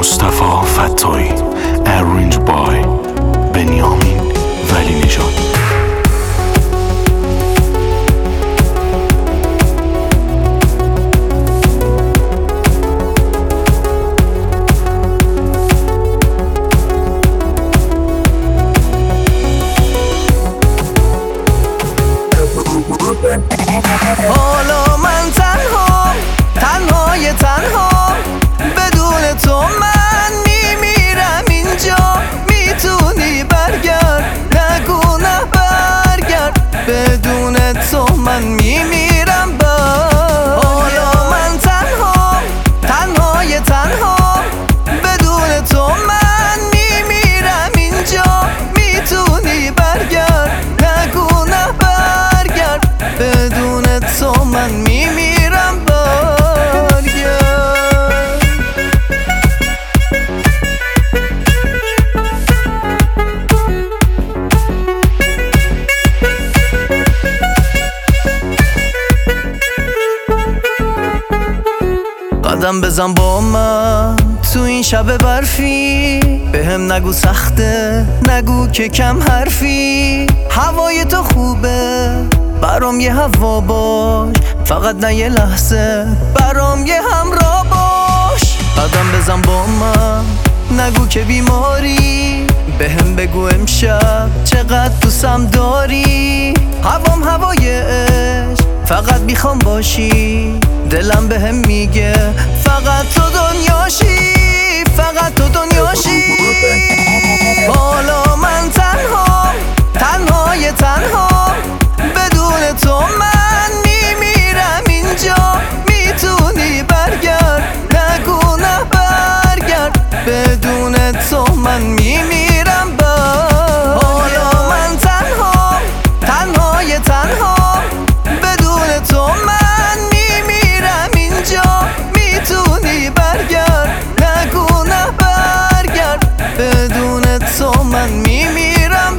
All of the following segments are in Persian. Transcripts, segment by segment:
مصطفی فتایی، ارنج بای بنیامین ولی نژاد. حالا من تنهای تنها بدون تو من میمیرم اینجا. میتونی برگرد، نگو نه برگرد، بدون تو من میمیرم. حالا من تنهای تنها بدون تو من میمیرم اینجا. میتونی برگرد، نگو نه برگرد، بدون تو من میمیرم. قدم بزن با من تو این شب برفی، بهم نگو سخته، نگو که کم حرفی. هوای تو خوبه، برام یه هوا باش، فقط نه یه لحظه، برام یه همراه باش. قدم بزن با من، نگو که بیماری، بهم بگو امشب چقدر دوستم داری. هوام هوای عشق، فقط میخوام باشی، دلم بهم میگه فقط تو دنیاشی، فقط تو دنیاشی. حالا من تنهای تنها بدون تو من میمیرم اینجا. میتونی برگرد، نگو نه برگرد، بدون تو من میمیرم. حالا من تنهای تنها بدون تو من میمیرم اینجا. میتونی برگرد، نگو نه برگرد، بدون تو من میمیرم.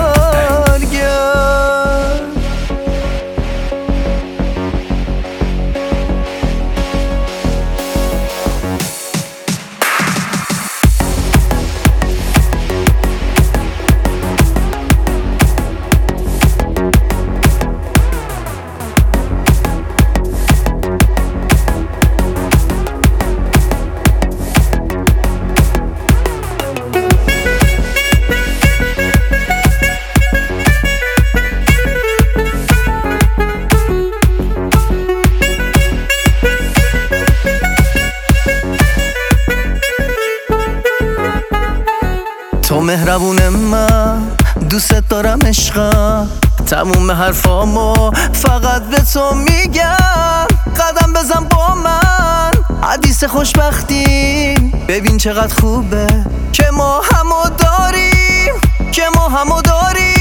تو مهربون من، دوست دارم عشقم، تموم حرفامو فقط به تو میگم. قدم بزن با من، حدیث خوشبختی، ببین چقدر خوبه که ما همو داریم، که ما همو داریم.